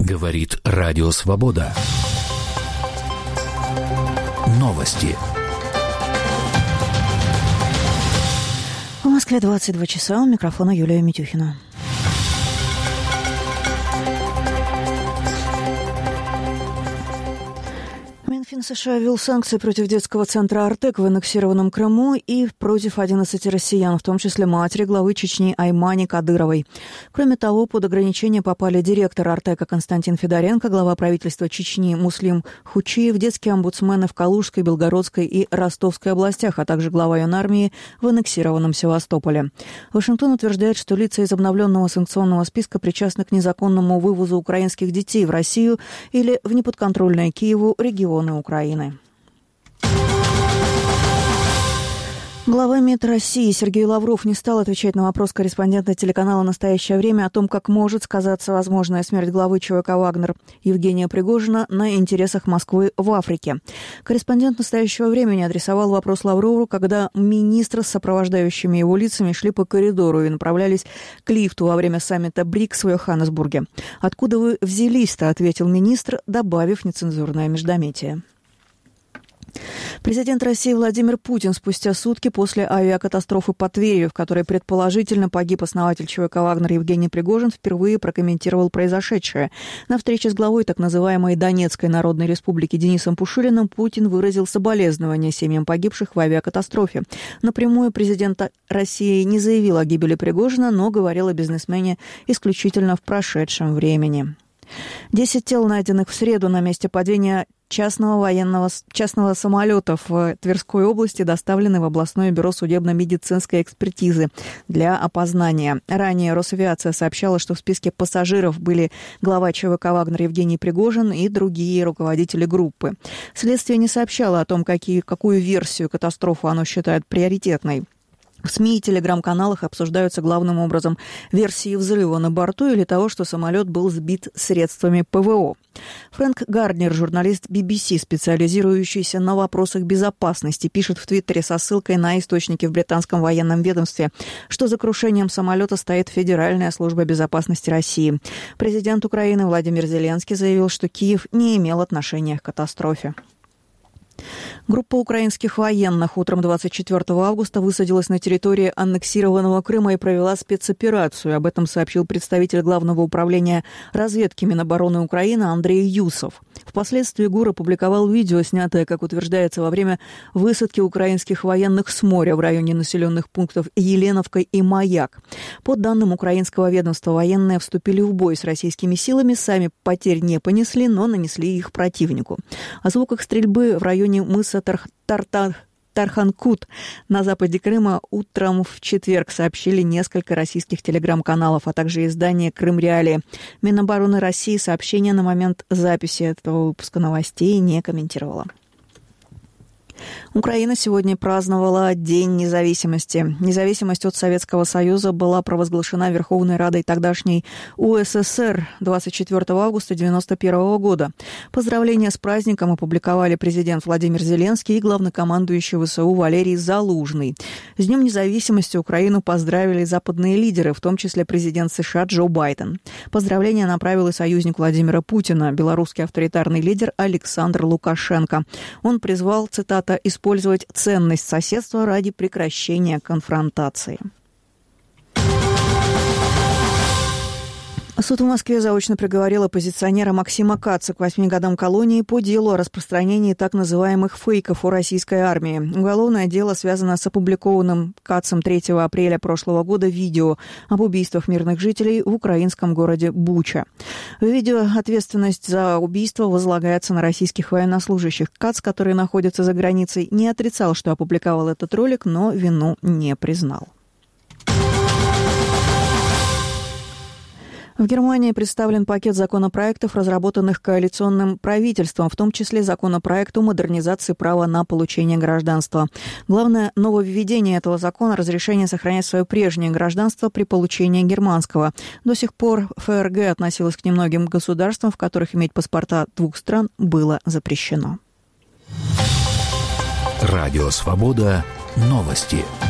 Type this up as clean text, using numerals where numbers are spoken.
Говорит Радио Свобода. Новости. В Москве 22 часа. У микрофона Юлия Митюхина. Минфин США ввел санкции против детского центра «Артек» в аннексированном Крыму и против 11 россиян, в том числе матери главы Чечни Аймани Кадыровой. Кроме того, под ограничения попали директор «Артека» Константин Федоренко, глава правительства Чечни Муслим Хучиев, детские омбудсмены в Калужской, Белгородской и Ростовской областях, а также глава юнармии в аннексированном Севастополе. Вашингтон утверждает, что лица из обновленного санкционного списка причастны к незаконному вывозу украинских детей в Россию или в неподконтрольные Киеву регионы Украины. Глава МИД России Сергей Лавров не стал отвечать на вопрос корреспондента телеканала «Настоящее время» о том, как может сказаться возможная смерть главы ЧВК «Вагнер» Евгения Пригожина на интересах Москвы в Африке. Корреспондент «Настоящего времени» адресовал вопрос Лаврову, когда министры с сопровождающими его лицами шли по коридору и направлялись к лифту во время саммита БРИКС в Йоханнесбурге. «Откуда вы взялись-то?» — ответил министр, добавив нецензурное междометие. Президент России Владимир Путин спустя сутки после авиакатастрофы по Твери, в которой предположительно погиб основатель ЧВК «Вагнер» Евгений Пригожин, впервые прокомментировал произошедшее. На встрече с главой так называемой Донецкой Народной Республики Денисом Пушилиным Путин выразил соболезнования семьям погибших в авиакатастрофе. Напрямую президент России не заявил о гибели Пригожина, но говорил о бизнесмене исключительно в прошедшем времени. 10 тел, найденных в среду на месте падения частного самолета в Тверской области, доставлены в областное бюро судебно-медицинской экспертизы для опознания. Ранее Росавиация сообщала, что в списке пассажиров были глава ЧВК «Вагнер» Евгений Пригожин и другие руководители группы. Следствие не сообщало о том, какую версию катастрофы оно считает приоритетной. В СМИ и телеграм-каналах обсуждаются главным образом версии взрыва на борту или того, что самолет был сбит средствами ПВО. Фрэнк Гарднер, журналист BBC, специализирующийся на вопросах безопасности, пишет в Твиттере со ссылкой на источники в британском военном ведомстве, что за крушением самолета стоит Федеральная служба безопасности России. Президент Украины Владимир Зеленский заявил, что Киев не имел отношения к катастрофе. Группа украинских военных утром 24 августа высадилась на территории аннексированного Крыма и провела спецоперацию. Об этом сообщил представитель Главного управления разведки Минобороны Украины Андрей Юсов. Впоследствии ГУР опубликовал видео, снятое, как утверждается, во время высадки украинских военных с моря в районе населенных пунктов Еленовка и Маяк. По данным украинского ведомства, военные вступили в бой с российскими силами, сами потерь не понесли, но нанесли их противнику. О звуках стрельбы в районе мыса Тарханкут на западе Крыма утром в четверг сообщили несколько российских телеграм-каналов, а также издание «Крым-Реалии». Минобороны России сообщение на момент записи этого выпуска новостей не комментировало. Украина сегодня праздновала День независимости. Независимость от Советского Союза была провозглашена Верховной Радой тогдашней УССР 24 августа 1991 года. Поздравления с праздником опубликовали президент Владимир Зеленский и главнокомандующий ВСУ Валерий Залужный. С Днем независимости Украину поздравили западные лидеры, в том числе президент США Джо Байден. Поздравления направил и союзник Владимира Путина, белорусский авторитарный лидер Александр Лукашенко. Он призвал, цитата, «использовать ценность соседства ради прекращения конфронтации». Суд в Москве заочно приговорил оппозиционера Максима Каца к 8 годам колонии по делу о распространении так называемых фейков о российской армии. Уголовное дело связано с опубликованным Кацем 3 апреля прошлого года видео об убийствах мирных жителей в украинском городе Буча. В видео ответственность за убийство возлагается на российских военнослужащих. Кац, который находится за границей, не отрицал, что опубликовал этот ролик, но вину не признал. В Германии представлен пакет законопроектов, разработанных коалиционным правительством, в том числе законопроект о модернизации права на получение гражданства. Главное нововведение этого закона – разрешение сохранять свое прежнее гражданство при получении германского. До сих пор ФРГ относилась к немногим государствам, в которых иметь паспорта двух стран было запрещено. Радио «Свобода». Новости.